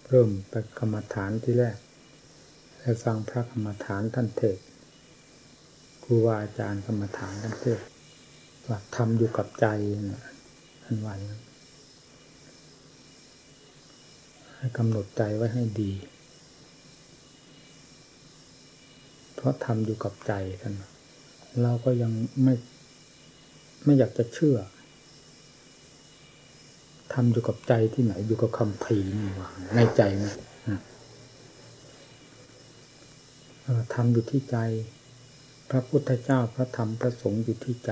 เริ่มไปกรรมฐานที่แรกได้ฟังพระกรรมฐานท่านเทศน์ครูบาอาจารย์กรรมฐานท่านเทศน์ว่าทำอยู่กับใจท่านว่าอย่างนั้นให้กำหนดใจไว้ให้ดีเพราะทำอยู่กับใจท่านเราก็ยังไม่อยากจะเชื่อทำอยู่กับใจที่ไหนอยู่กับคำพีร์นี่ว่าในใจนะทำอยู่ที่ใจพระพุทธเจ้าพระธรรมพระสงฆ์อยู่ที่ใจ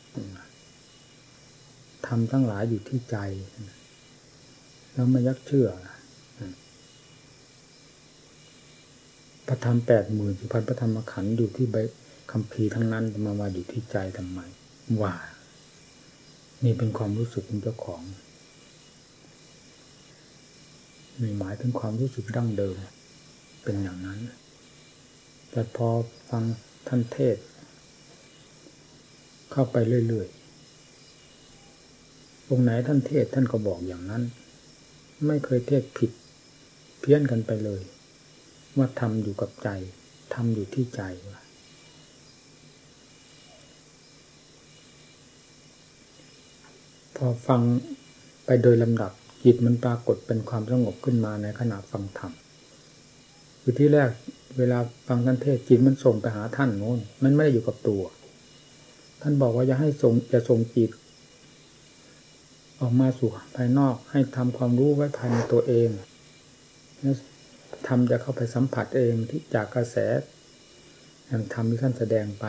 ธรรมทั้งหลายอยู่ที่ใจแล้วไม่ยักเชื่อพระธรรม80,000 พระธรรมขันธ์อยู่ที่ใบคัมภีร์ทั้งนั้นจะมาว่าอยู่ที่ใจทำไมว่านี่เป็นความรู้สึกของเจ้าของมีหมายถึงความรู้สึกดั้งเดิมเป็นอย่างนั้นแต่พอฟังท่านเทศเข้าไปเรื่อยๆองค์ไหนท่านเทศท่านก็บอกอย่างนั้นไม่เคยเทศผิดเพี้ยนกันไปเลยว่าทำอยู่กับใจทำอยู่ที่ใจพอฟังไปโดยลำดับจิตมันปรากฏเป็นความสงบขึ้นมาในขณะฟังธรรมคือที่แรกเวลาฟังท่านเทศจิตมันส่งไปหาท่านโน้นมันไม่ได้อยู่กับตัวท่านบอกว่าอย่าส่งจิตออกมาสู่ภายนอกให้ทำความรู้ไว้ภายในตัวเองแล้วธรรมจะเข้าไปสัมผัสเองที่จากกระแสแห่งธรรมที่ท่านแสดงไป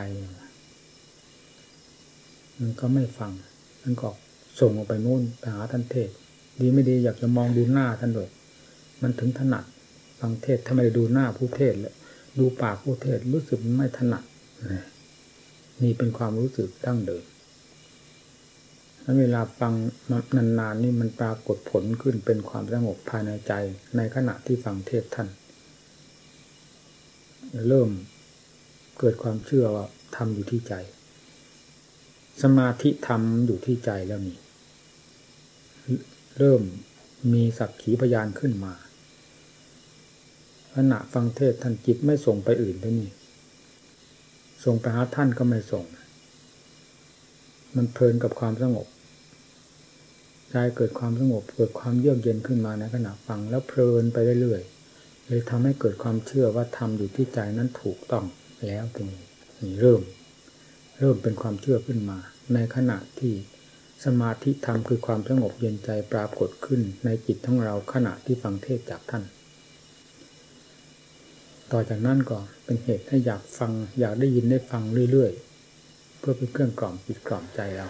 มันก็ไม่ฟังมันก็ส่งออกไปนู่นไปหาท่านเทศดีไม่ดีอยากจะมองดูหน้าท่านด้วยมันถึงถนัดฟังเทศถ้าไม่ได้ดูหน้าผู้เทศแล้วดูปากผู้เทศรู้สึกมันไม่ถนัดนี่เป็นความรู้สึกดั้งเดิมแล้วเวลาฟังนานๆนี่มันปรากฏผลขึ้นเป็นความสงบภายในใจในขณะที่ฟังเทศท่านเริ่มเกิดความเชื่อว่าธรรมอยู่ที่ใจสมาธิธรรมอยู่ที่ใจแล้วนี่เริ่มมีสักขีพยานขึ้นมาขณะฟังเทศท่านจิตไม่ส่งไปอื่นด้วยนี่ส่งไปหาท่านก็ไม่ส่งมันเพลินกับความสงบใจเกิดความสงบเกิดความเยือกเย็นขึ้นมาในขณะฟังแล้วเพลินไปเรื่อยๆเลยทำให้เกิดความเชื่อว่าธรรมอยู่ที่ใจนั้นถูกต้องแล้วตรงนี้เริ่มเป็นความเชื่อขึ้นมาในขณะที่สมาธิธรรมคือความสงบเย็นใจปรากฏขึ้นในจิตของเราขณะที่ฟังเทศจากท่านต่อจากนั้นก็เป็นเหตุให้อยากฟังอยากได้ยินได้ฟังเรื่อยๆเพื่อเป็นเครื่องกล่อมจิตกล่อมใจเรา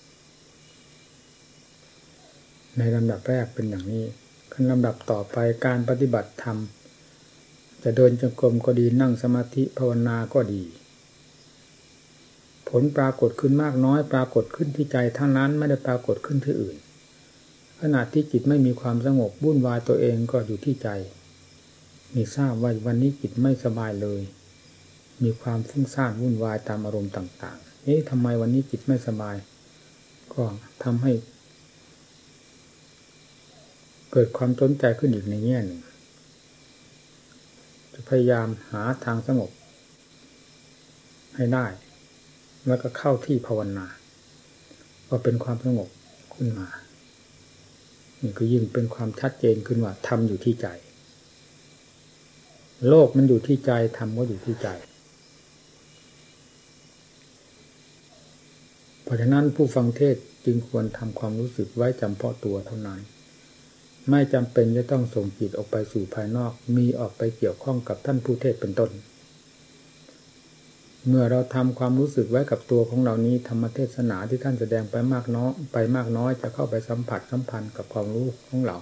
ในลำดับแรกเป็นอย่างนี้ขั้นลำดับต่อไปการปฏิบัติธรรมจะเดินจงกรมก็ดีนั่งสมาธิภาวนาก็ดีผลปรากฏขึ้นมากน้อยปรากฏขึ้นที่ใจทั้งนั้นไม่ได้ปรากฏขึ้นที่อื่นขณะที่จิตไม่มีความสงบวุ่นวายตัวเองก็อยู่ที่ใจมีทราบว่าวันนี้จิตไม่สบายเลยมีความฟุ้งซ่านวุ่นวายตามอารมณ์ต่างๆทำไมวันนี้จิตไม่สบายก็ทำให้เกิดความสนใจขึ้นอีกในแง่หนึ่งจะพยายามหาทางสงบให้ได้แล้วก็เข้าที่ภาวนาก็เป็นความสงบขึ้นมานี่ก็ยิ่งเป็นความชัดเจนขึ้นว่าธรรมอยู่ที่ใจโลกมันอยู่ที่ใจธรรมก็อยู่ที่ใจเพราะฉะนั้นผู้ฟังเทศจึงควรทำความรู้สึกไว้จำเพาะตัวเท่านั้นไม่จำเป็นจะต้องส่งจิตออกไปสู่ภายนอกมีออกไปเกี่ยวข้องกับท่านผู้เทศเป็นต้นเมื่อเราทำความรู้สึกไว้กับตัวของเรานี้ธรรมเทศนาที่ท่านแสดงไปมากน้อยจะเข้าไปสัมผัสสัมพันธ์กับความรู้ของเรา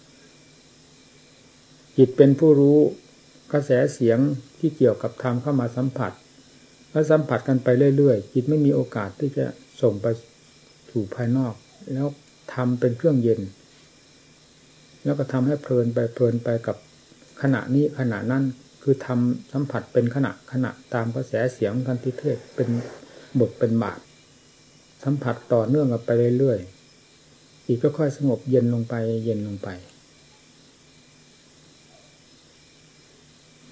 จิตเป็นผู้รู้กระแสเสียงที่เกี่ยวกับธรรมเข้ามาสัมผัสแล้วสัมผัสกันไปเรื่อยๆจิตไม่มีโอกาสที่จะส่งไปสู่ภายนอกแล้วธรรมเป็นเครื่องเย็นแล้วก็ทำให้เพลินไปกับขณะนี้ขณะนั้นคือทำสัมผัสเป็นขณะตามกระแสเสียงทันทีเทศเป็นบทเป็นบาทสัมผัสต่อเนื่องกันไปเรื่อยๆอีกก็ค่อยสงบเย็นลงไป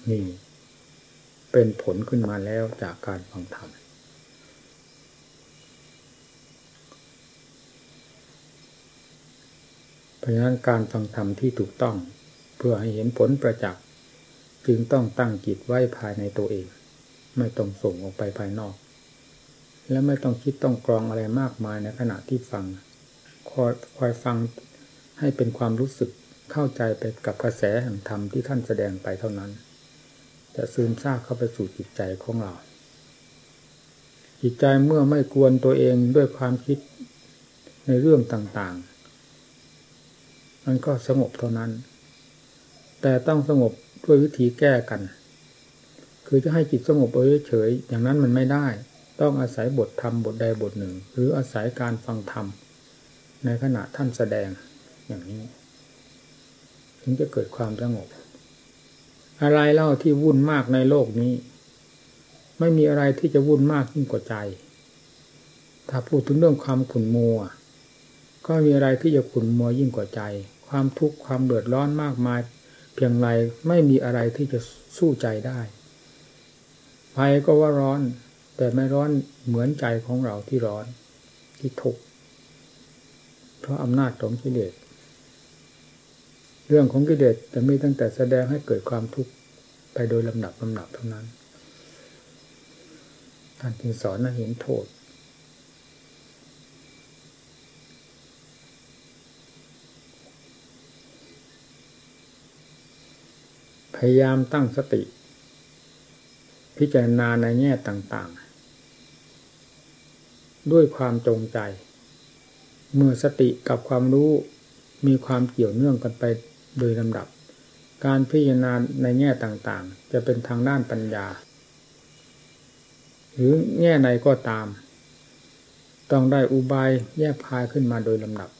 นี่เป็นผลขึ้นมาแล้วจากการฟังธรรมเพราะฉะนั้นการฟังธรรมที่ถูกต้องเพื่อให้เห็นผลประจักษ์จึงต้องตั้งจิตไว้ภายในตัวเองไม่ต้องส่งออกไปภายนอกและไม่ต้องคิดต้องกรองอะไรมากมายในขณะที่ฟังคอยฟังให้เป็นความรู้สึกเข้าใจไปกับกระแสแห่งธรรมที่ท่านแสดงไปเท่านั้นจะซึมซาบเข้าไปสู่จิตใจของเราจิตใจเมื่อไม่กวนตัวเองด้วยความคิดในเรื่องต่างๆมันก็สงบเท่านั้นแต่ต้องสงบด้วยวิธีแก้กันคือจะให้จิตสงบเฉยๆอย่างนั้นมันไม่ได้ต้องอาศัยบทธรรมบทใดบทหนึ่งหรืออาศัยการฟังธรรมในขณะท่านแสดงอย่างนี้ถึงจะเกิดความสงบอะไรเล่าที่วุ่นมากในโลกนี้ไม่มีอะไรที่จะวุ่นมากยิ่งกว่าใจถ้าพูดถึงเรื่องความขุ่นมัวก็มีอะไรที่จะขุ่นมัวยิ่งกว่าใจความทุกข์ความเดือดร้อนมากมายเพียงไรไม่มีอะไรที่จะสู้ใจได้ไฟก็ว่าร้อนแต่ไม่ร้อนเหมือนใจของเราที่ร้อนที่ทุกข์เพราะอำนาจของกิเลสเรื่องของกิเลสจะมีตั้งแต่แสดงให้เกิดความทุกข์ไปโดยลำดับเท่านั้นท่านจึงสอนให้เห็นโทษพยายามตั้งสติพิจารณาในแง่ต่างๆด้วยความจงใจเมื่อสติกับความรู้มีความเกี่ยวเนื่องกันไปโดยลำดับการพิจารณาในแง่ต่างๆจะเป็นทางด้านปัญญาหรือแง่ใดก็ตามต้องได้อุบายแยกคายขึ้นมาโดยลำดับ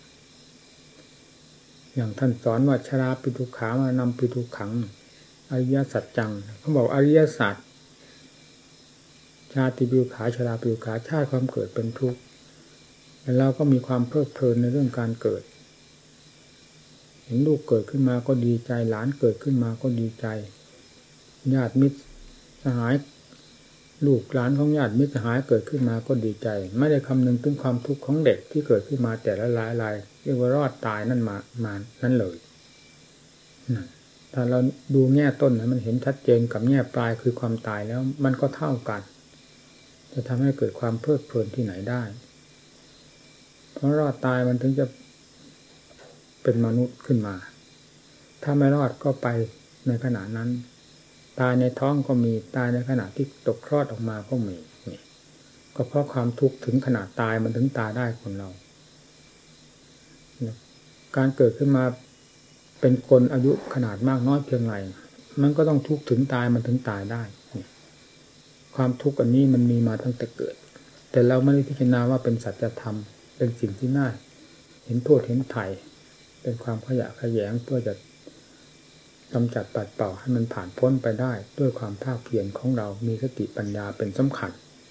อย่างท่านสอนว่าชราปิทุกขามานำปิทุกขังอริยสัจจังเขาบอกอริยสัจชาติปิทุกขาชราปิทุกขาชาติความเกิดเป็นทุกข์แล้วเราก็มีความเพลิดเพลินในเรื่องการเกิดเห็นลูกเกิดขึ้นมาก็ดีใจหลานเกิดขึ้นมาก็ดีใจญาติมิตรสหายลูกหลานของญาติมิตรสหายเกิดขึ้นมาก็ดีใจไม่ได้คำนึงถึงความทุกข์ของเด็กที่เกิดขึ้นมาแต่ละรายเรียกว่ารอดตายนั่นมานั่นเลยถ้าเราดูแง่ต้นนะมันเห็นชัดเจนกับแง่ปลายคือความตายแล้วมันก็เท่ากันจะทำให้เกิดความเพลิดเพลินที่ไหนได้เพราะรอดตายมันถึงจะเป็นมนุษย์ขึ้นมาถ้าไม่รอดก็ไปในขณะนั้นตายในท้องก็มีตายในขณะที่ตกคลอดออกมาก็มีนี่ก็เพราะความทุกข์ถึงขนาดตายมันถึงตายได้คนเราการเกิดขึ้นมาเป็นคนอายุขนาดมากน้อยเพียงไรมันก็ต้องทุกข์ถึงตายมันถึงตายได้ความทุกข์อันนี้มันมีมาตั้งแต่เกิดแต่เราไม่ได้พิจารณาว่าเป็นสัจธรรมเป็นสิ่งที่น่าเห็นโทษเห็นไถ่เป็นความขยะแขยงเพื่อจะกำจัดปัดเป่าให้มันผ่านพ้นไปได้ด้วยความภาคเพียรของเรามีสติปัญญาเป็นสำคัญ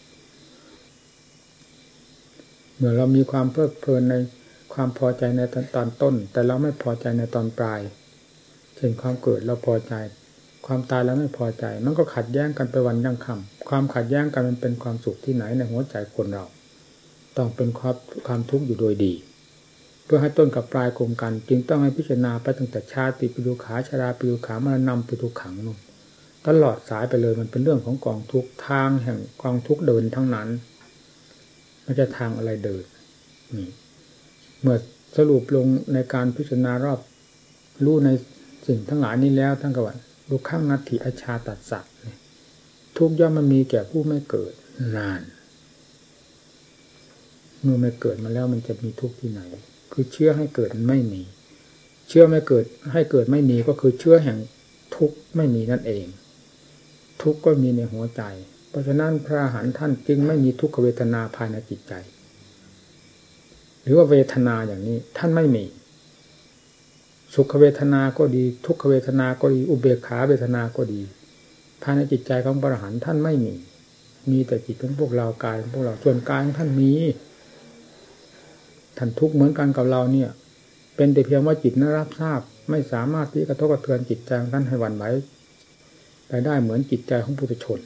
เมื่อเรามีความเพลิดเพลินในความพอใจในตอนต้นแต่เราไม่พอใจในตอนปลายเช่นความเกิดเราพอใจความตายแล้วไม่พอใจมันก็ขัดแย้งกันไปวันยังค่ำความขัดแย้งกันมันเป็นความสุขที่ไหนในหัวใจคนเราต้องเป็นความทุกข์อยู่โดยดีเพื่อให้ต้นกับปลายกลมกันจึงต้องให้พิจารณาไปตั้งแต่ชาติปิทุกขาชราปิทุกขามรณะปิทุกขังนู่นตลอดสายไปเลยมันเป็นเรื่องของกองทุกข์ทางแห่งกองทุกข์เดินทั้งนั้นไม่ใช่ทางอะไรเดินนี่เมื่อสรุปลงในการพิจารณารอบรู้ในสิ่งทั้งหลายนี้แล้วทั้งกว่าดูข้างนัตถิอชาตัสสะทุกย่อมมันมีแก่ผู้ไม่เกิดนานเมื่อไม่เกิดมาแล้วมันจะมีทุกข์ที่ไหนคือเชื่อให้เกิดไม่มีเชื่อไม่เกิดให้เกิดไม่มีก็คือเชื่อแห่งทุกข์ไม่มีนั่นเองทุกข์ก็มีในหัวใจเพราะฉะนั้นพระอรหันต์ท่านจึงไม่มีทุกขเวทนาภายในจิตใจหรือว่าเวทนาอย่างนี้ท่านไม่มีสุขเวทนาก็ดีทุกขเวทนาก็ดีอุเบกขาเวทนาก็ดีภายในจิตใจของพระอรหันต์ท่านไม่มีแต่จิตของพวกเรากายของพวกเราส่วนกายของท่านมีท่านทุกข์เหมือนกันกับเราเนี่ยเป็นแต่เพียงว่าจิตนั้นรับทราบไม่สามารถที่กระทบกระเทือนจิตใจท่านให้หวั่นไหวไปได้เหมือนจิตใจของปุถุชน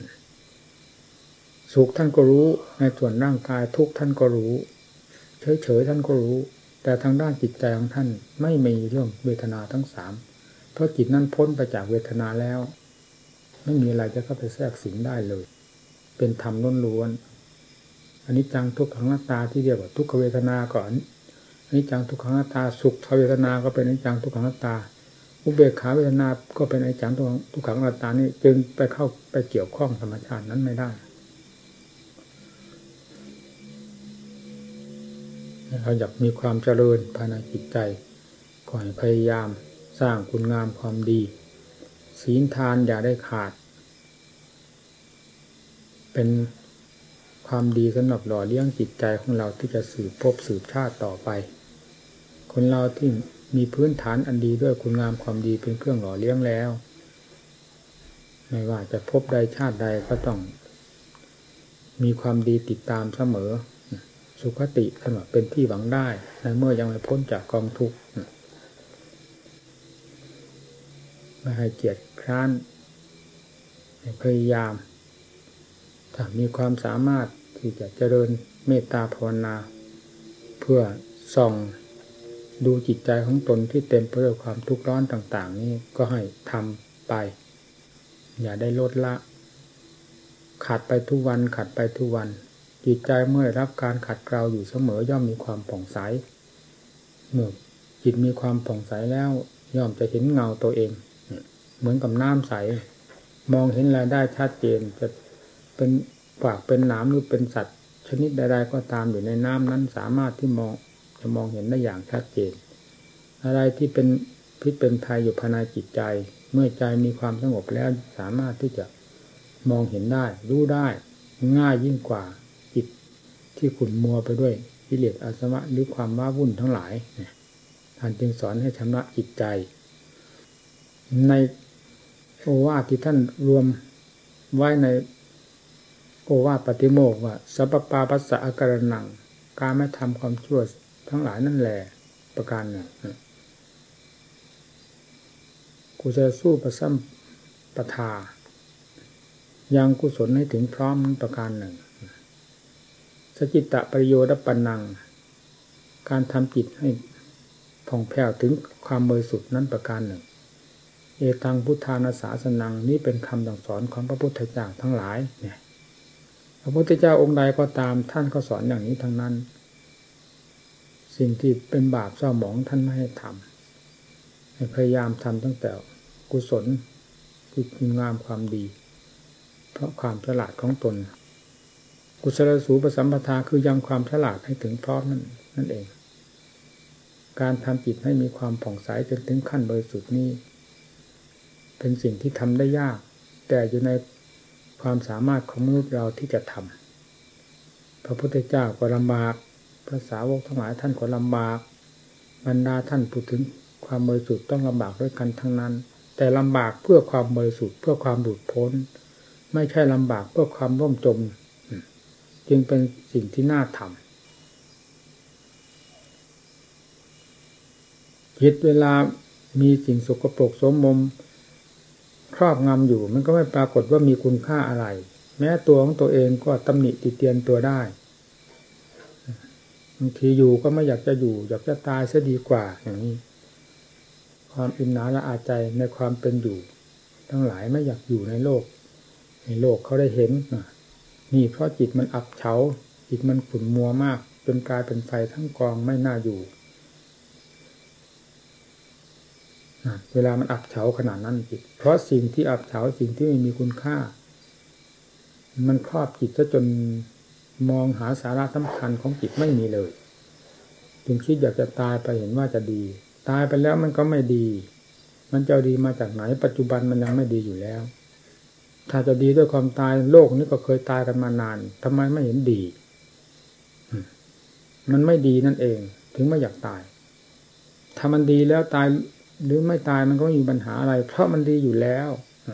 สุขท่านก็รู้ในส่วนร่างกายทุกข์ท่านก็รู้เฉยๆท่านก็รู้แต่ทางด้านจิตใจของท่านไม่มีเรื่องเวทนาทั้งสามเพราะจิตนั้นพ้นไปจากเวทนาแล้วไม่มีอะไรจะเข้าไปแทรกสิงได้เลยเป็นธรรมล้วนๆอันนี้จังทุกขังอนัตตาที่เรียกว่าทุกขเวทนาก่อนอันนี้จังทุกขังอนัตตาสุขเวทนาก็เป็นอนิจจังทุกขังอนัตตาอุเบกขาเวทนาก็เป็นอนิจจังทุกขังอนัตตานี่จึงไปเกี่ยวข้องธรรมชาตินั้นไม่ได้เราอยากมีความเจริญภายในจิตใจก็ให้พยายามสร้างคุณงามความดีศีลทานอย่าได้ขาดเป็นความดีสำหรับหล่อเลี้ยงจิตใจของเราที่จะสืบภพสืบชาติต่อไปคนเราที่มีพื้นฐานอันดีด้วยคุณงามความดีเป็นเครื่องหล่อเลี้ยงแล้วไม่ว่าจะพบใดชาติใดก็ต้องมีความดีติดตามเสมอสุขติสำหรับเป็นที่หวังได้ในเมื่อยังไม่พ้นจากกองทุกข์ไม่ให้เกียจคร้านพยายามถ้ามีความสามารถที่จะเจริญเมตตาภาวนาเพื่อส่องดูจิตใจของตนที่เต็มไปด้วยความทุกข์ร้อนต่างๆนี้ก็ให้ทำไปอย่าได้ลดละขัดไปทุกวันขัดไปทุกวันจิตใจเมื่อรับการขัดเกลาอยู่เสมอย่อมมีความผ่องใสเมื่อจิตมีความผ่องใสแล้วย่อมจะเห็นเงาตัวเองเหมือนกับน้ำใสมองเห็นอะไรได้ชัดเจนจะเป็นปากเป็นหนามหรือเป็นสัตว์ชนิดใดๆก็ตามอยู่ในน้ำนั้นสามารถที่จะมองเห็นได้อย่างชัดเจนอะไรที่เป็นพิษเป็นภัยอยู่ภายในจิตใจเมื่อใจมีความสงบแล้วสามารถที่จะมองเห็นได้รู้ได้ง่ายยิ่งกว่าจิตที่ขุ่นมัวไปด้วยกิเลสอาสวะหรือความว้าวุ่นทั้งหลายท่านจึงสอนให้ชำระจิตใจในโอวาทที่ท่านรวมไว้ในโอวาทปฏิโมกข์ว่าสัพพปาปัสสะอาการนังการไม่ทำความชั่วทั้งหลายนั่นแหละประการหนึ่งกุศลสู้ประซัมปทายังกุศลให้ถึงพร้อมประการหนึ่งสจิตตประโยชน์ปันนังการทำจิตให้ผ่องแผ้วถึงความบริสุทธิ์นั้นประการหนึ่งเอตังพุทธานาสาสนังนี้เป็นคำสั่งสอนของพระพุทธเจ้าทั้งหลายเนี่ยพระพุทธเจ้าองค์ใดก็ตามท่านก็สอนอย่างนี้ทั้งนั้นสิ่งที่เป็นบาปเศร้าหมองท่านไม่ให้ทำให้พยายามทำตั้งแต่กุศลคือคุณงามความดีเพราะความฉลาดของตนกุศลสูปสัมปทาคือยังความฉลาดให้ถึงพร้อมนั่นเองการทำจิตให้มีความผ่องใสจนถึงขั้นบริสุทธิ์นี้เป็นสิ่งที่ทำได้ยากแต่อยู่ในความสามารถของมนุษย์เราที่จะทำพระพุทธเจ้าก็ลำบากพระสาวกทั้งหลายท่านก็ลำบากบรรดาท่านพูดถึงความบริสุทธิ์ต้องลำบากด้วยกันทั้งนั้นแต่ลำบากเพื่อความบริสุทธิ์เพื่อความหลุดพ้นไม่ใช่ลำบากเพื่อความร่มจมจึงเป็นสิ่งที่น่าทำจิตเวลามีสิ่งสกปรกโสมมครอบงำอยู่มันก็ไม่ปรากฏว่ามีคุณค่าอะไรแม้ตัวของตัวเองก็ตำหนิติเตียนตัวได้บางทีอยู่ก็ไม่อยากจะอยู่อยากจะตายซะดีกว่าอย่างนี้ความอินหนาละอาใจในความเป็นอยู่ทั้งหลายไม่อยากอยู่ในโลกเขาได้เห็นนี่เพราะจิตมันอับเฉาจิตมันขุ่นมัวมากจนกลายเป็นไฟทั้งกองไม่น่าอยู่เวลามันอับเฉาขนาดนั้นจิตเพราะสิ่งที่อับเฉาสิ่งที่ไม่มีคุณค่ามันครอบจิตซะจนมองหาสาระสำคัญของจิตไม่มีเลยจึงคิดอยากจะตายไปเห็นว่าจะดีตายไปแล้วมันก็ไม่ดีมันจะดีมาจากไหนปัจจุบันมันยังไม่ดีอยู่แล้วถ้าจะดีด้วยความตายโลกนี้ก็เคยตายกันมานานทำไมไม่เห็นดีมันไม่ดีนั่นเองถึงไม่อยากตายถ้ามันดีแล้วตายหรือไม่ตายมันก็ไม่มีปัญหาอะไรเพราะมันดีอยู่แล้ว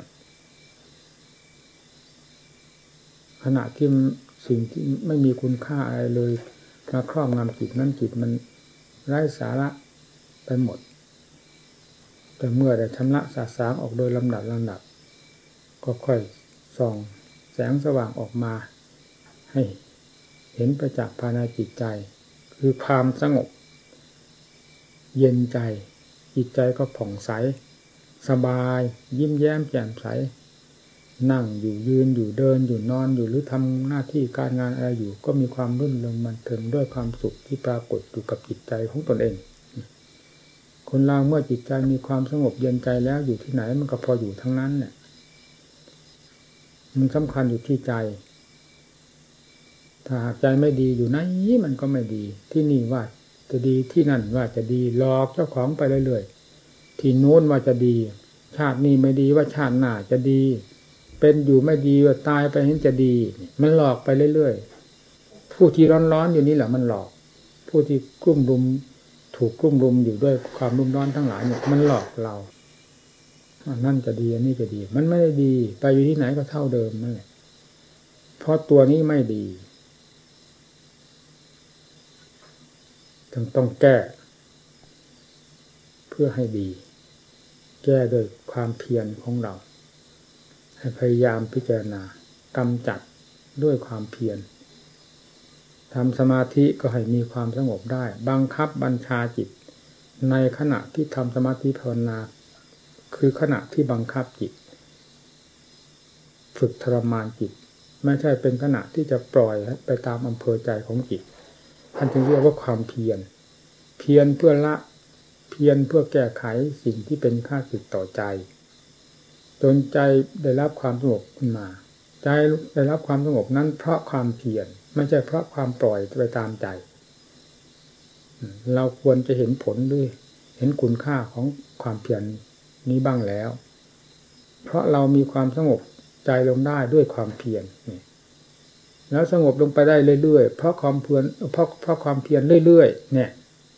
ขณะที่สิ่งที่ไม่มีคุณค่าอะไรเลยมาครอบงำจิตนั้นจิตมันไร้สาระไปหมดแต่เมื่อได้ชำระสาสางออกโดยลำดับก็ค่อยส่องแสงสว่างออกมาให้เห็นประจักษ์ภายในจิตใจคือความสงบเย็นใจจิตใจก็ผ่องใสสบายยิ้มแย้มแจ่มใสนั่งอยู่ยืนอยู่เดินอยู่นอนอยู่หรือทำหน้าที่การงานอะไรอยู่ก็มีความรื่นเริงบันเทิงด้วยความสุขที่ปรากฏอยู่กับจิตใจของตนเองคนเราเมื่อจิตใจมีความสงบเย็นใจแล้วอยู่ที่ไหนมันก็พออยู่ทั้งนั้นเนี่ยมันสำคัญอยู่ที่ใจถ้าหากใจไม่ดีอยู่ไหนมันก็ไม่ดีที่นี่ว่าจะดีที่นั่นว่าจะดีหลอกเจ้าของไปเรื่อยๆที่โน้นว่าจะดีชาตินี้ไม่ดีว่าชาติหน้าจะดีเป็นอยู่ไม่ดีว่าตายไปเห็นจะดีมันหลอกไปเรื่อยๆผู้ที่ร้อนๆอยู่นี่แหละมันหลอกผู้ที่กลุ่มรุมถูกกลุ่มรุมอยู่ด้วยความรุ่มร้อนทั้งหลายเนี่ยมันหลอกเรานั่นจะดีอันนี้จะดีมันไม่ได้ดีไปอยู่ที่ไหนก็เท่าเดิมนั่นแหละเพราะตัวนี้ไม่ดีต้องแก้เพื่อให้ดีแก้โดยความเพียรของเราให้พยายามพิจารณากำจัดด้วยความเพียรทำสมาธิก็ให้มีความสงบได้บังคับบัญชาจิตในขณะที่ทำสมาธิภาวนาคือขณะที่บังคับจิตฝึกทรมานจิตไม่ใช่เป็นขณะที่จะปล่อยไปตามอำเภอใจของจิตท่านจึงเรียกว่าความเพียรเพียรเพื่อละเพียรเพื่อแก้ไขสิ่งที่เป็นข้าศึกต่อใจจนใจได้รับความสงบขึ้นมาใจได้รับความสงบนั้นเพราะความเพียรไม่ใช่เพราะความปล่อยไปตามใจเราควรจะเห็นผลด้วยเห็นคุณค่าของความเพียรนี้บ้างแล้วเพราะเรามีความสงบใจลงได้ด้วยความเพียรแล้วสงบลงไปได้เรื่อยๆเพราะความเพียรเพราะความเพียรเรื่อยๆเนี่ย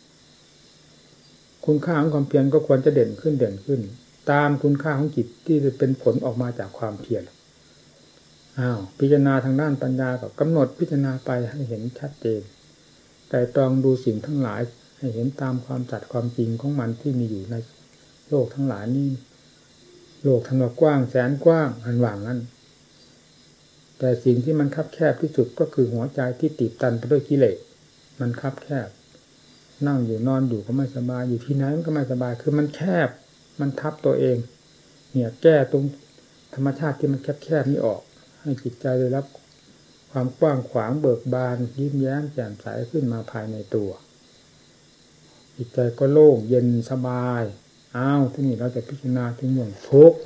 คุณค่าของความเพียรก็ควรจะเด่นขึ้นตามคุณค่าของจิตที่จะเป็นผลออกมาจากความเพียรพิจารณาทางด้านปัญญาก็กำหนดพิจารณาไปให้เห็นชัดเจนแต่ตรองดูสิ่งทั้งหลายให้เห็นตามความจัดความจริงของมันที่มีอยู่ในโลกทั้งหลายนี้โลกทั้งกว้างแสนกว้างอันว่างนั้นแต่สิ่งที่มันคับแคบที่สุดก็คือหัวใจที่ติดตันไปด้วยกิเลสมันคับแคบนั่งอยู่นอนอยู่ก็ไม่สบายอยู่ที่ไหนมันก็ไม่สบายคือมันแคบมันทับตัวเองเนี่ยแก้ตรงธรรมชาติที่มันแคบๆนี้ออกให้จิตใจได้รับความกว้างขวางเบิกบานยิ้มแย้มแจ่มใสขึ้นมาภายในตัวจิตใจก็โล่งเย็นสบายที่นี่เราจะพิจารณาถึงเรื่องทุกข์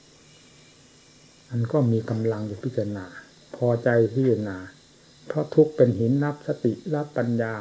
มันก็มีกำลังจะพิจารณาพอใจพิจารณาเพราะทุกข์เป็นหินรับสติรับปัญญา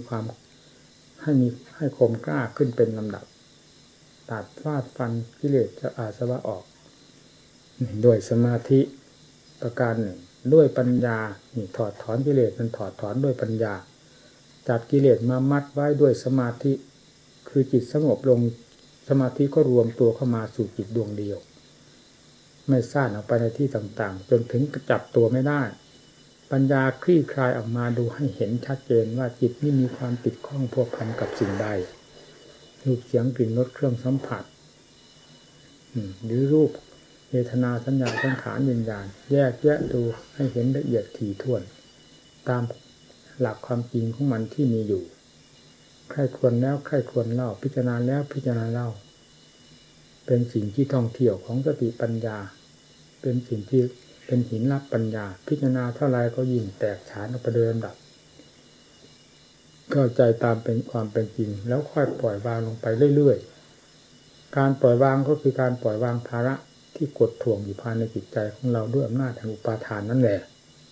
ให้คมกล้าขึ้นเป็นลำดับตัดฟาดฟันกิเลสอาสวะออกด้วยสมาธิประการหนึ่งด้วยปัญญานี่ถอดถอนกิเลสมันถอดถอนด้วยปัญญาจับกิเลสมามัดไว้ด้วยสมาธิคือจิตสงบลงสมาธิก็รวมตัวเข้ามาสู่จิตดวงเดียวไม่ซ่านออกไปในที่ต่างๆจนถึงจับตัวไม่ได้ปัญญาคลี่คลายออกมาดูให้เห็นชัดเจนว่าจิตนี่มีความติดข้องพัวพันกับสิ่งใดรูปเสียงกลิ่นรสเครื่องสัมผัสหรือรูปเวทนาสัญญาสังขารวิญญาณแยกแยะดูให้เห็นละเอียดถี่ถ้วนตามหลักความจริงของมันที่มีอยู่ใคร่ครวญแล้วใคร่ครวญเล่าพิจารณาแล้วพิจารณาเล่าเป็นสิ่งที่ท่องเที่ยวของสติปัญญาเป็นสิ่งที่เป็นหินรับปัญญาพิจารณาเท่าไรก็ยิ่งแตกฉานออกไปโดยลำดับเข้าใจตามเป็นความเป็นจริงแล้วค่อยปล่อยวางลงไปเรื่อยๆการปล่อยวางก็คือการปล่อยวางภาระที่กดท่วงอยู่ภายในจิตใจของเราด้วยอำนาจแห่งอุปาทานนั่นแหละ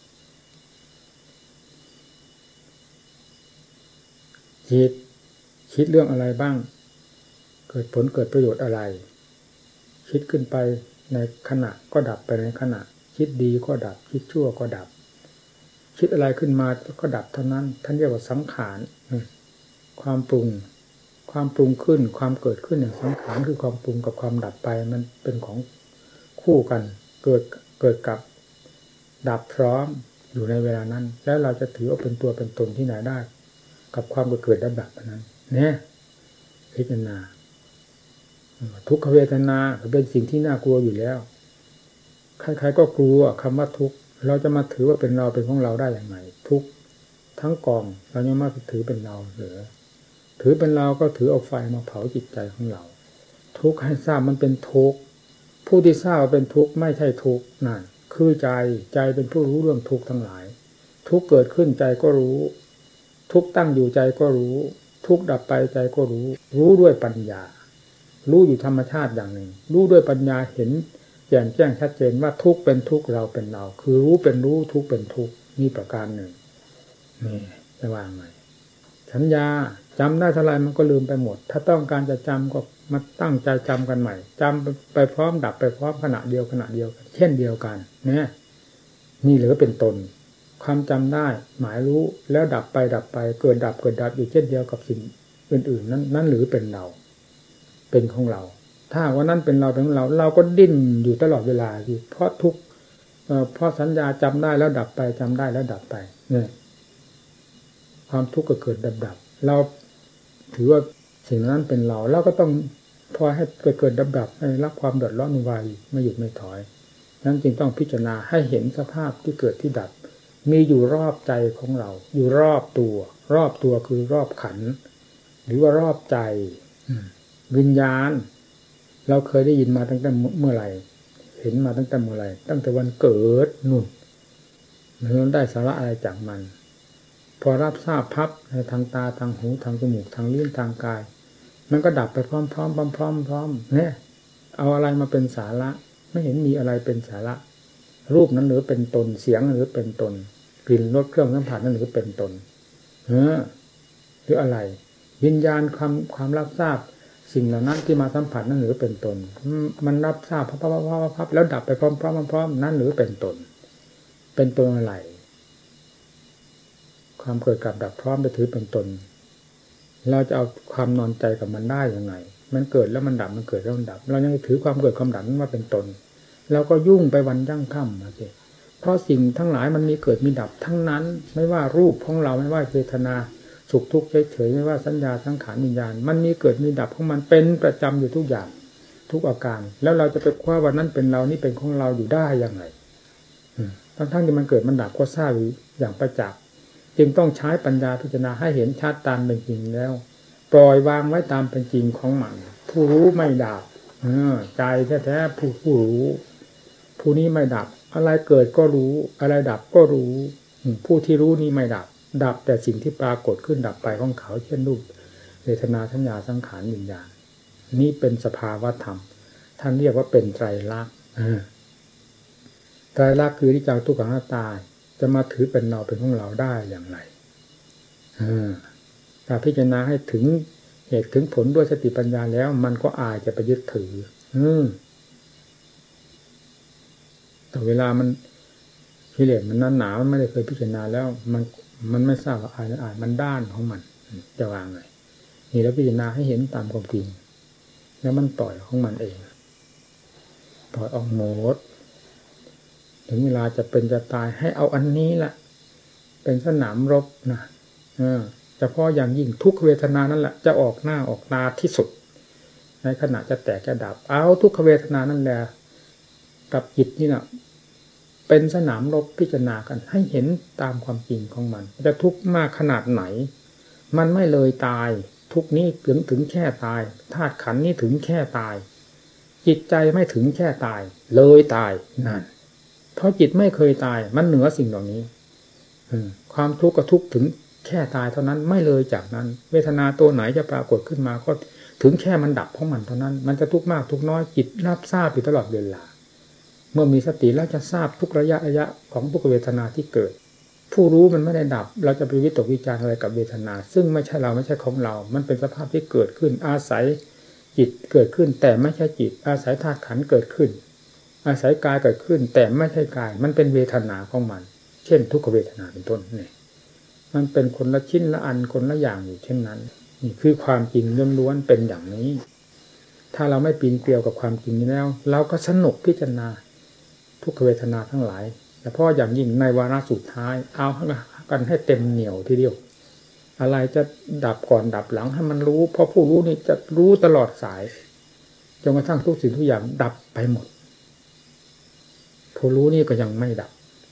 จิตคิดเรื่องอะไรบ้างเกิดผลเกิดประโยชน์อะไรคิดขึ้นไปในขณะก็ดับไปในขณะคิดดีก็ดับคิดชั่วก็ดับคิดอะไรขึ้นมาก็ดับเท่านั้นท่านเรียกว่าสังขารความปรุงขึ้นความเกิดขึ้นอย่างสังขารคือความปรุงกับความดับไปมันเป็นของคู่กันเกิดกับดับพร้อมอยู่ในเวลานั้นแล้วเราจะถือเอาเป็นตัวเป็นตนที่ไหนได้กับความเกิดดับนั้นเนี่ยพิจารณาทุกขเวทนาเป็นสิ่งที่น่ากลัวอยู่แล้วใครๆก็กลัวคำว่าทุกข์เราจะมาถือว่าเป็นเราเป็นของเราได้อย่างไรทุกข์ทั้งกองเรายังมาถือเป็นเราหรือถือเป็นเราก็ถือเอาไฟมาเผาจิตใจของเราทุกข์ให้ทราบมันเป็นทุกข์ผู้ที่ทราบว่าเป็นทุกข์ไม่ใช่ทุกข์นั่นคือใจเป็นผู้รู้เรื่องทุกข์ทั้งหลายทุกข์เกิดขึ้นใจก็รู้ทุกข์ตั้งอยู่ใจก็รู้ทุกข์ดับไปใจก็รู้ด้วยปัญญารู้อยู่ธรรมชาติอย่างหนึ่งรู้ด้วยปัญญาเห็นแจ่มแจ้งชัดเจนว่าทุกข์เป็นทุกข์เราเป็นเราคือรู้เป็นรู้ทุกข์เป็นทุกข์นี่ประการหนึ่งนี่จะว่าไงสัญญาจำได้เท่าไรมันก็ลืมไปหมดถ้าต้องการจะจำก็มาตั้งใจจำกันใหม่จำไปพร้อมดับไปพร้อมขณะเดียวเช่นเดียวกันเนี่ยนี่เหลือเป็นตนความจำได้หมายรู้แล้วดับไปเกิดดับอยู่เช่นเดียวกับสิ่งอื่นๆนั่นหรือเป็นเราเป็นของเราถ้าว่านั้นเป็นเราเป็นของเราก็ดิ้นอยู่ตลอดเวลาที่เพราะทุกเพราะสัญญาจำได้แล้วดับไปจำได้แล้วดับไปเนี่ยความทุกข์ก็เกิดดับเราถือว่าสิ่งนั้นเป็นเราก็ต้องพอให้เกิดดับให้รับความเดือดร้อนวุ่นวายไม่หยุดไม่ถอยนั้นจึงต้องพิจารณาให้เห็นสภาพที่เกิดที่ดับมีอยู่รอบใจของเราอยู่รอบตัวคือรอบขันหรือว่ารอบใจวิญญาณเราเคยได้ยินมาตั้งแต่เมื่อไหร่เห็นมาตั้งแต่เมื่อไหร่ตั้งแต่วันเกิดนู่นเราได้สาระอะไรจากมันพอรับทราบพับในทางตาทางหูทางจมูกทางลิ้นทางกายมันก็ดับไปพร้อมเนี่ยเอาอะไรมาเป็นสาระไม่เห็นมีอะไรเป็นสาระรูปนั้นหรือเป็นตนเสียงหรือเป็นตนกลิ่นรสเครื่องสัมผัสนั้นหรือเป็นตนหรืออะไรวิญญาณความรับทราบสิ่งเหล่านั้นที่มาสัมผัสนั้นหรือเป็นตนมันรับทราบพับแล้วดับไปพร้อมนั้นหรือเป็นตนอะไรความเกิดกับดับพร้อมจะถือเป็นตนเราจะเอาความนอนใจกับมันได้ยังไงมันเกิดแล้วมันดับมันเกิดแล้วมันดับเรายังถือความเกิดความดับนั้นว่าเป็นตนเราก็ยุ่งไปวันยั่งค่ำนะสิเพราะสิ่งทั้งหลายมันมีเกิดมีดับทั้งนั้นไม่ว่ารูปของเราไม่ว่าเวทนาสุขทุกข์เฉยๆไม่ว่าสัญญาสังขารวิญญาณมันมีเกิดมีดับของมันเป็นประจำอยู่ทุกอย่างทุกอาการแล้วเราจะไปคว้าวันนั้นเป็นเรานี่เป็นของเราอยู่ได้ยังไงทั้งที่มันเกิดมันดับก็ทราบอย่างประจักษ์จึงต้องใช้ปัญญาพิจารณาให้เห็นชัดตามเป็นจริงแล้วปล่อยวางไว้ตามเป็นจริงของมันผู้รู้ไม่ดับใจแท้ๆผู้รู้ผู้นี้ไม่ดับอะไรเกิดก็รู้อะไรดับก็รู้ผู้ที่รู้นี้ไม่ดับแต่สิ่งที่ปรากฏขึ้นดับไปของเขาเช่นรูปเวทนาสัญญาสังขารวิญญาณนี่เป็นสภาวะธรรมท่านเรียกว่าเป็นไตรลักษณ์ไตรลักษณ์คือที่จังทุกขังอนัตตาจะมาถือเป็นเราเป็นของเราได้อย่างไรถ้าพิจารณาให้ถึงเหตุถึงผลด้วยสติปัญญาแล้วมันก็อายจะไปยึดถือแต่เวลามันกิเลสมันหนามันไม่ได้เคยพิจารณาแล้วมันไม่ทราบว่าอายมันด้านของมันจะวางไงนี่แล้วพิจารณาให้เห็นตามความจริงแล้วมันปล่อยของมันเองปล่อยออกหมดถึงเวลาจะเป็นจะตายให้เอาอันนี้แหละเป็นสนามรบนะเฉพาะอย่างยิ่งทุกขเวทนานั่นแหละจะออกหน้าออกตาที่สุดในขณะจะแตกจะดับเอาทุกขเวทนานั่นแหละกับจิตนี่นะเป็นสนามรบพิจารณากันให้เห็นตามความจริงของมันจะทุกข์มากขนาดไหนมันไม่เลยตายทุกนี้ถึงแค่ตายธาตุขันธ์นี้ถึงแค่ตายจิตใจไม่ถึงแค่ตายเลยตายนั่นเพราะจิตไม่เคยตายมันเหนือสิ่งเหล่านี้ความทุกข์ก็ทุกข์ถึงแค่ตายเท่านั้นไม่เลยจากนั้นเวทนาตัวไหนจะปรากฏขึ้นมาก็ถึงแค่มันดับของมันเท่านั้นมันจะทุกข์มากทุกข์น้อยจิตรับทราบอยู่ตลอดเวลาเมื่อมีสติแล้วจะทราบทุกระยะของทุกเวทนาที่เกิดผู้รู้มันไม่ได้ดับเราจะไปวิตกวิจารอะไรกับเวทนาซึ่งไม่ใช่เราไม่ใช่ของเรามันเป็นสภาพที่เกิดขึ้นอาศัยจิตเกิดขึ้นแต่ไม่ใช่จิตอาศัยธาตุขันธ์เกิดขึ้นอาศัยกายเกิดขึ้นแต่ไม่ใช่กายมันเป็นเวทนาของมันเช่นทุกขเวทนาเป็นต้นนี่มันเป็นคนละชิ้นละอันคนละอย่างอยู่เช่นนั้นนี่คือความจริงล้วนๆเป็นอย่างนี้ถ้าเราไม่ปีนเกลียวกับความจริงนี้แล้วเราก็สนุกพิจารณาทุกขเวทนาทั้งหลายแต่เพราะอย่างยิ่งในวาระสุดท้ายเอากันให้เต็มเหนี่ยวทีเดียวอะไรจะดับก่อนดับหลังให้มันรู้เพราะผู้รู้นี่จะรู้ตลอดสายจนกระทั่งทุกสิ่งทุกอย่างดับไปหมดผผู้รู้นี่ก็ยังไม่ดับ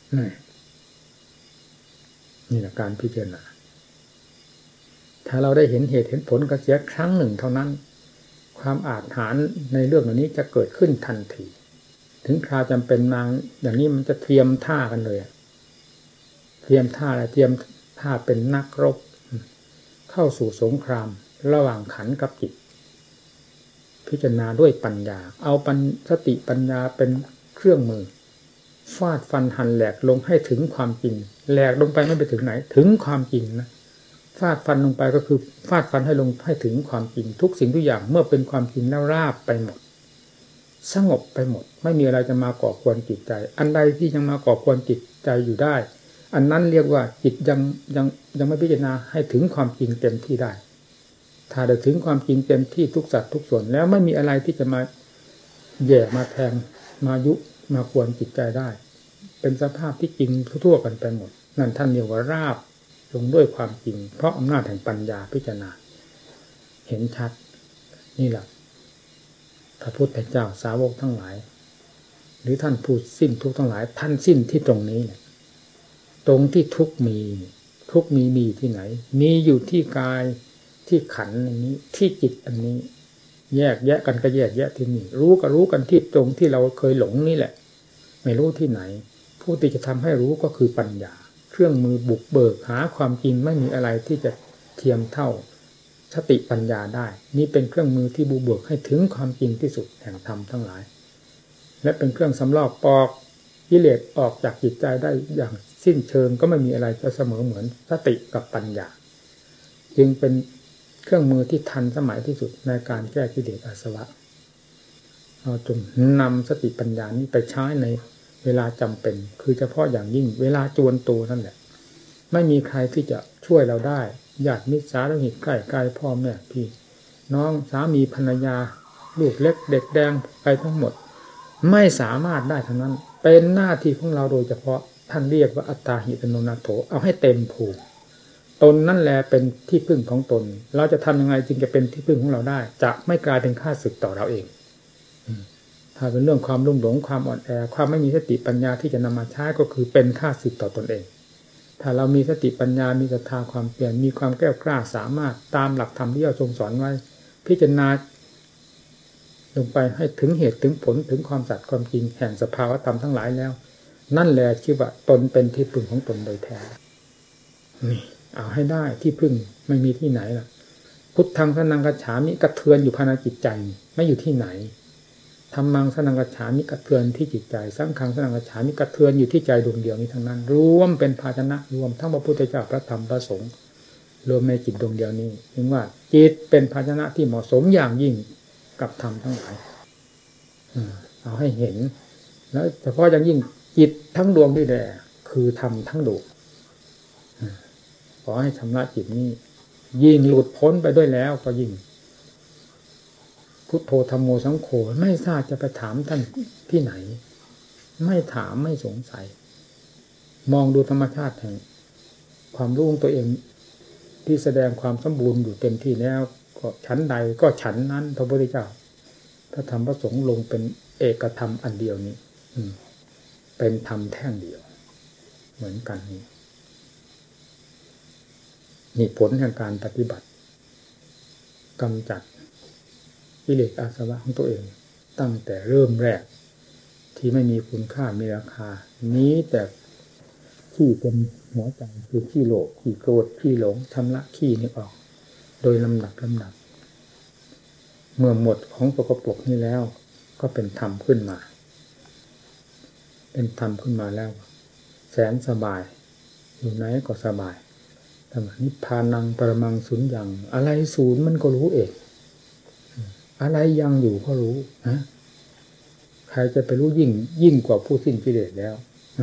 นี่แหละการพิจารณาถ้าเราได้เห็นเหตุเห็นผลก็เสียครั้งหนึ่งเท่านั้นความอาจหาญในเรื่องเหล่านี้จะเกิดขึ้นทันทีถึงคราวจำเป็นมาอย่างนี้มันจะเตรียมท่ากันเลยเตรียมท่าอะไรเตรียมท่าเป็นนักรบเข้าสู่สงครามระหว่างขันธ์กับจิตพิจารณาด้วยปัญญาเอาสติปัญญาเป็นเครื่องมือฟาดฟันหั่นแหลกลงให้ถึงความจริงแหลกลงไปไม่ไปถึงไหนถึงความจริงนะฟาดฟันลงไปก็คือฟาดฟันให้ลงให้ถึงความจริงทุกสิ่งทุกอย่างเมื่อเป็นความจริงแล้วราบไปหมดสงบไปหมดไม่มีอะไรจะมาก่อกวนจิตใจอันใดที่ยังมาก่อกวนจิตใจอยู่ได้อันนั้นเรียกว่าจิตยังไม่พิจารณาให้ถึงความจริงเต็มที่ได้ถ้าได้ถึงความจริงเต็มที่ทุกสัตว์ทุกส่วนแล้วไม่มีอะไรที่จะมาแย่มาแทงมายุมากวนจิตใจได้เป็นสภาพที่จริงทั่วกันไปหมดนั่นท่านเรียกว่าราบลงด้วยความจริงเพราะอำนาจแห่งปัญญาพิจารณาเห็นชัดนี่แหละพระพุทธเจ้าสาวกทั้งหลายหรือท่านผู้สิ้นทุกข์ทั้งหลายท่านสิ้นที่ตรงนี้เนี่ยตรงที่ทุกข์มีที่ไหนมีอยู่ที่กายที่ขันธ์อันนี้ที่จิตอันนี้แยกแยะกันก็แยกแยะที่นี่รู้ก็รู้กันที่ตรงที่เราเคยหลงนี่แหละไม่รู้ที่ไหนผู้ที่จะทำให้รู้ก็คือปัญญาเครื่องมือบุกเบิกหาความจริงไม่มีอะไรที่จะเทียมเท่าสติปัญญาได้นี่เป็นเครื่องมือที่บุกเบิกให้ถึงความจริงที่สุดแห่งธรรมทั้งหลายและเป็นเครื่องสำรอกปอกกิเลสออกจากจิตใจได้อย่างสิ้นเชิงก็ไม่มีอะไรจะเสมอเหมือนสติกับปัญญาจึงเป็นเครื่องมือที่ทันสมัยที่สุดในการแก้กิเลสอาสวะเราจงนำสติปัญญานี้ไปใช้ในเวลาจำเป็นคือเฉพาะอย่างยิ่งเวลาจวนตัวนั่นแหละไม่มีใครที่จะช่วยเราได้ญาติมิตรสาธมิตรใกล้พ่อแม่พี่น้องสามีภรรยาลูกเล็กเด็กแดงไปทั้งหมดไม่สามารถได้ทั้งนั้นเป็นหน้าที่ของเราโดยเฉพาะท่านเรียกว่าอัตตาหิตโนนาโถเอาให้เต็มภูมิตนนั่นแหละเป็นที่พึ่งของตนเราจะทำยังไงจึงจะเป็นที่พึ่งของเราได้จะไม่กลายเป็นข้าศึกต่อเราเองถ้าเป็นเรื่องความลุ่มหลงความอ่อนแอความไม่มีสติปัญญาที่จะนำมาใช้ก็คือเป็นข้าศึกต่อตนเองถ้าเรามีสติปัญญามีศรัทธาความเปลี่ยนมีความแก้วกล้าสามารถตามหลักธรรมที่เราทรงสอนไว้พิจารณาลงไปให้ถึงเหตุถึงผลถึงความสัตย์ความจริงแห่งสภาวะธรรมทั้งหลายแล้วนั่นแหละชื่อว่าตนเป็นที่พึ่งของตนโดยแท้นี่เอาให้ได้ที่พึ่งไม่มีที่ไหนล่ะพุทธังสนังกัจฉามิกระเทือนอยู่ภายในจิตใจไม่อยู่ที่ไหนธัมมังสนังกัจฉามิกระเทือนที่จิตใจสังฆังสนังกัจฉามิกระเทือนอยู่ที่ใจดวงเดียวนี้ทั้งนั้นรวมเป็นภาชนะรวมทั้งพระพุทธเจ้าพระธรรมพระสงฆ์รวมในจิตดวงเดียวนี้ถึงว่าจิตเป็นภาชนะที่เหมาะสมอย่างยิ่งกับธรรมทั้งหลายเอาให้เห็นแล้วเฉพาะอย่างยิ่งจิตทั้งดวงนี่แหละคือธรรมทั้งดวงขอให้ชำระจิตนี้ยิ่งหลุดพ้นไปด้วยแล้วก็ยิ่งพุทโธธัมโมสังโฆไม่ทราบจะไปถามท่านที่ไหนไม่ถามไม่สงสัยมองดูธรรมชาติแห่งความรู้ของตัวเองที่แสดงความสมบูรณ์อยู่เต็มที่แล้วก็ชั้นใดก็ชั้นนั้นพระพุทธเจ้าพระธรรมพระสงฆ์ลงเป็นเอกธรรมอันเดียวนี้เป็นธรรมแท่งเดียวเหมือนกันนี่ผลแห่งการปฏิบัติกำจัดกิเลสอาสวะของตัวเองตั้งแต่เริ่มแรกที่ไม่มีคุณค่ามีราคานี้แต่ขี้เป็นหัวใจคือขี้โลภขี้โกรธขี้หลงชำระขี้นี้ออกโดยลำดับเมื่อหมดของสกปรกนี้แล้วก็เป็นธรรมขึ้นมาเป็นธรรมขึ้นมาแล้วแสนสบายอยู่ไหนก็สบายธรรมนิพพานังปรมังสุญญังอะไรศูนย์มันก็รู้เองอะไรยังอยู่ก็รู้นะใครจะไปรู้ยิ่งกว่าผู้สิ้นกิเลสแล้ว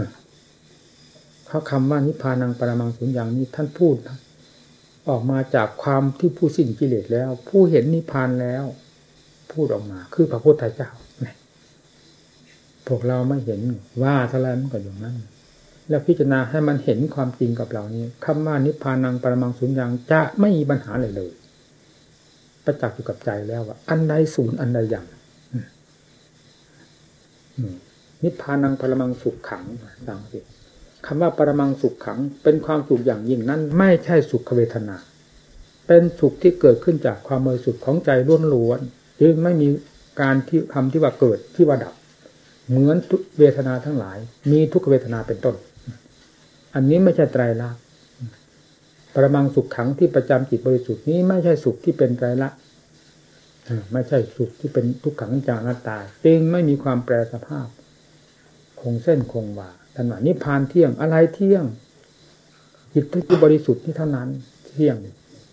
เขาคำว่านิพพานังปรมังสุญญังนี้ท่านพูดออกมาจากความที่ผู้สิ้นกิเลสแล้วผู้เห็นนิพพานแล้วพูดออกมาคือพระพุทธเจ้าพวกเราไม่เห็นว่าเท่าไรมันก็อย่างนั้นแล้วพิจารณาให้มันเห็นความจริงกับเรานี้คำว่านิพพานังปรมังสุญญังจะไม่มีปัญหาเลยประจักษ์อยู่กับใจแล้วว่าอันใดศูนย์อันใดอย่างนิพพานังปรมังสุขขังฟังสิคำว่าปรมังสุขขังเป็นความสุขอย่างยิ่งนั้นไม่ใช่สุขเวทนาเป็นสุขที่เกิดขึ้นจากความบริสุทธิ์ของใจล้วนๆจึงไม่มีการที่คำที่ว่าเกิดที่ว่าดับเหมือนทุกเวทนาทั้งหลายมีทุกเวทนาเป็นต้นอันนี้ไม่ใช่ไตรลักษณ์ปรมังสุขขังที่ประจำจิตบริสุทธิ์นี้ไม่ใช่สุขที่เป็นไตรลักษณ์ไม่ใช่สุขที่เป็นทุกขังอนิจจังอนัตตาจึงไม่มีความแปรสภาพคงเส้นคงวาท่านว่านิพพานเที่ยงอะไรเที่ยงจิตที่บริสุทธิ์นี่เท่านั้นเที่ยง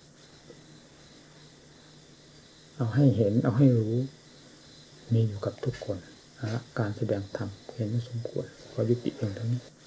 เอาให้เห็นเอาให้รู้มีอยู่กับทุกคนการแสดงธรรมเห็นสมควรขอยุติเพียงเท่านี้